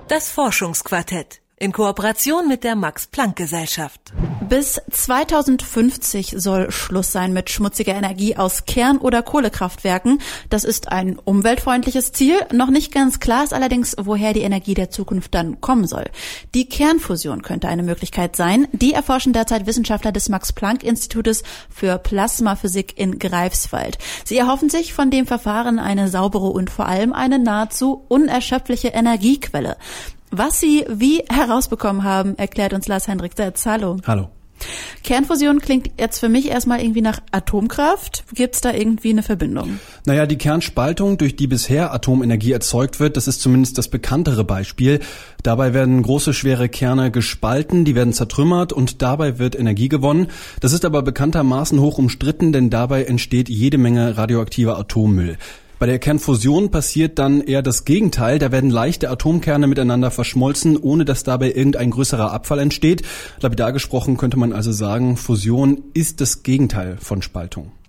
Das Forschungsquartett in Kooperation mit der Max-Planck-Gesellschaft. Bis 2050 soll Schluss sein mit schmutziger Energie aus Kern- oder Kohlekraftwerken. Das ist ein umweltfreundliches Ziel. Noch nicht ganz klar ist allerdings, woher die Energie der Zukunft dann kommen soll. Die Kernfusion könnte eine Möglichkeit sein. Die erforschen derzeit Wissenschaftler des Max-Planck-Institutes für Plasmaphysik in Greifswald. Sie erhoffen sich von dem Verfahren eine saubere und vor allem eine nahezu unerschöpfliche Energiequelle. Was sie wie herausbekommen haben, erklärt uns Lars-Hendrik Setz. Hallo. Hallo. Kernfusion klingt jetzt für mich erstmal irgendwie nach Atomkraft. Gibt's da irgendwie eine Verbindung? Naja, die Kernspaltung, durch die bisher Atomenergie erzeugt wird, das ist zumindest das bekanntere Beispiel. Dabei werden große, schwere Kerne gespalten, die werden zertrümmert und dabei wird Energie gewonnen. Das ist aber bekanntermaßen hoch umstritten, denn dabei entsteht jede Menge radioaktiver Atommüll. Bei der Kernfusion passiert dann eher das Gegenteil. Da werden leichte Atomkerne miteinander verschmolzen, ohne dass dabei irgendein größerer Abfall entsteht. Lapidar gesprochen könnte man also sagen, Fusion ist das Gegenteil von Spaltung.